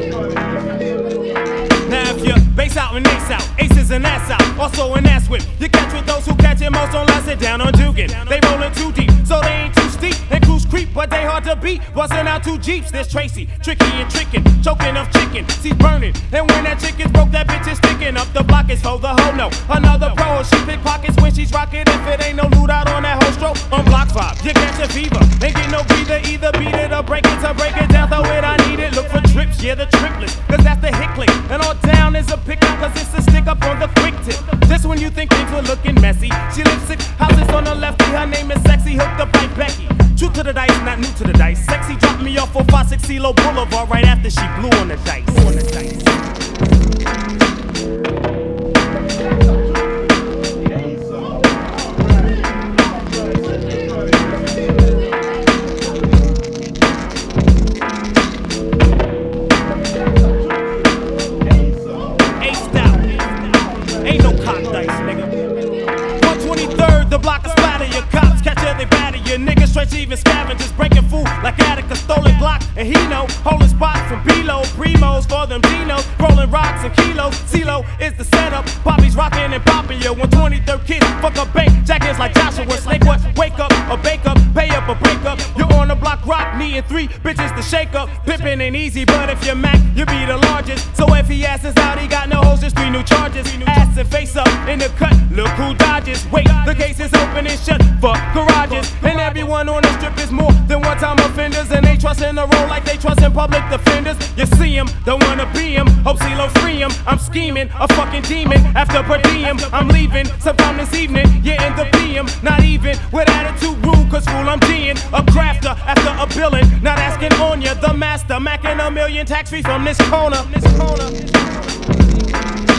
Now if you're bass out and ace out, aces and ass out, also an ass whip. You catch with those who catch it most, don't let it down on Dugan. They rollin' too deep, so they ain't too steep. They cruise creep, but they hard to beat. Bustin' out two Jeeps, there's Tracy, tricky and trickin', choking of chicken, she's burning. And when that chicken's broke, that bitch is sticking up the block is for the hoe. No, another pro, she pickpockets when she's rockin'. If it ain't no loot out on that whole stroke, on block 5, you catch a fever. Ain't get no breather, either beat it or break it. To break it down, throw it, I need it. Look for trips, yeah, the triplets, cause that's the hit click. And all down is a pickup, cause it's a stick up on the quick tip. Just when you think things were looking messy, she lives 6 houses on the lefty, her name is Sexy, hooked up like Becky. True to the dice, not new to the dice. Sexy dropped me off 456 CeeLo Boulevard right after she blew on the dice. Aced out, ain't no cock dice, nigga. 123rd, the block is splatter. Your cops catch her, they batter. Your niggas stretch even scavengers, breaking food like Attica, stolen Glock. And he know, holding spots from B-Lo, Primos for them Dinos, rolling rocks and kilos. CeeLo is the setup, Bobby's rocking and popping you. 123rd kids, fuck a bank, jackets like Joshua. Snake what? Wake up or bake up, pay up or break up. You're on the block, rock, me and 3 bitches to shake up. Pippin' ain't easy, but if you're Mac, you be the largest. So if he asses out, he got no hoes, just 3 new charges. Ass and face up in the cut, look who dodges. Wait, the case is open and shut, fuck garages. And everyone on the strip is more than one-time offenders, and they trust in the road like they trust in public defenders. You see him, don't wanna be him, hope CeeLo free him. I'm scheming, a fucking demon, after per diem, I'm leaving, sometime this evening, yeah in the PM, not even, with attitude rude, cause fool I'm D'ing, a crafter, after a billing, not asking on ya, the master, macking a million tax free from this corner.